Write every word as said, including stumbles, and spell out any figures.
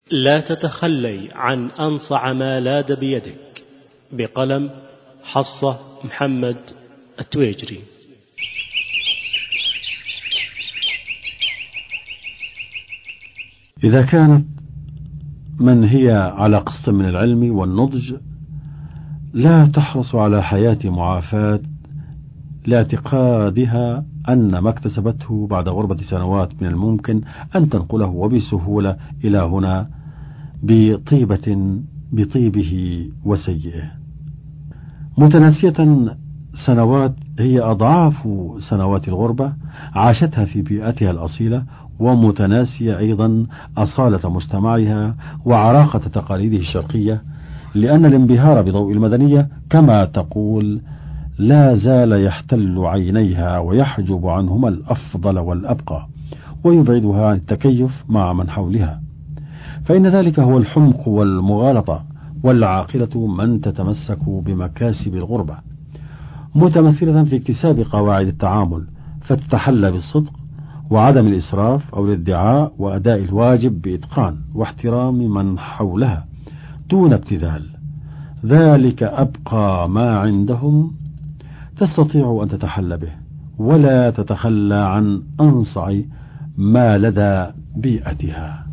لا تتخلي عن أنصع ما لاد بيدك، بقلم حصة محمد التويجري. إذا كانت من هي على قسط من العلم والنضج لا تحرص على حياة معافاة لاعتقادها أن ما اكتسبته بعد غربة سنوات من الممكن أن تنقله وبسهولة إلى هنا بطيبة بطيبه وسيئه، متناسية سنوات هي أضعاف سنوات الغربة عاشتها في بيئتها الأصيلة، ومتناسية أيضا أصالة مجتمعها وعراقة تقاليده الشرقية، لأن الانبهار بضوء المدنية كما تقول لا زال يحتل عينيها ويحجب عنهما الأفضل والأبقى ويبعدها عن التكيف مع من حولها، فإن ذلك هو الحمق والمغالطة، والعاقلة من تتمسك بمكاسب الغربة متمثلة في اكتساب قواعد التعامل، فتتحلى بالصدق وعدم الإسراف أو الادعاء وأداء الواجب بإتقان واحترام من حولها دون ابتذال، ذلك أبقى ما عندهم تستطيع أن تتحلى به ولا تتخلى عن أنصع ما لدى بيئتها.